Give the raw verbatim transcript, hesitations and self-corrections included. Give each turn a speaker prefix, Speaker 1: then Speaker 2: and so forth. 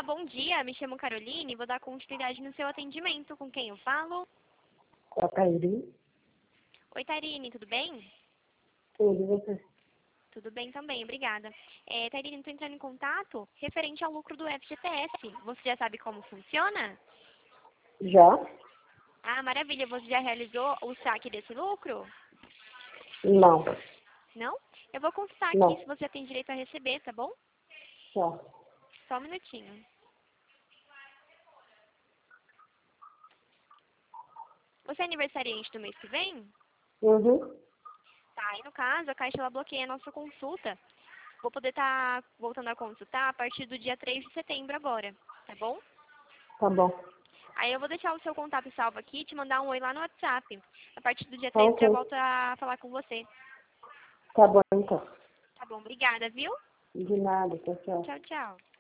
Speaker 1: bom dia. Me chamo Caroline e vou dar continuidade no seu atendimento. Com quem eu falo?
Speaker 2: Com a Tairi.
Speaker 1: Oi, Tairine, tudo bem?
Speaker 2: Tudo, você?
Speaker 1: Tudo bem também, obrigada. É, Tairine, estou entrando em contato referente ao lucro do F G T S. Você já sabe como funciona?
Speaker 2: Já?
Speaker 1: Ah, maravilha. Você já realizou o saque desse lucro?
Speaker 2: Não.
Speaker 1: Não? Eu vou consultar aqui se
Speaker 2: Não.
Speaker 1: você tem direito a receber, tá bom?
Speaker 2: Tá.
Speaker 1: Só um minutinho. Você é aniversariante do mês que vem?
Speaker 2: Uhum.
Speaker 1: Tá, aí no caso, a Caixa ela bloqueia a nossa consulta. Vou poder estar voltando a consultar a partir do dia três de setembro agora, tá bom?
Speaker 2: Tá bom.
Speaker 1: Aí eu vou deixar o seu contato salvo aqui e te mandar um oi lá no WhatsApp. A partir do dia
Speaker 2: Tá
Speaker 1: três eu já
Speaker 2: ok.
Speaker 1: volto a falar com você.
Speaker 2: Tá bom, então.
Speaker 1: Tá bom, obrigada, viu?
Speaker 2: De nada, tchau, tchau.
Speaker 1: Tchau, tchau.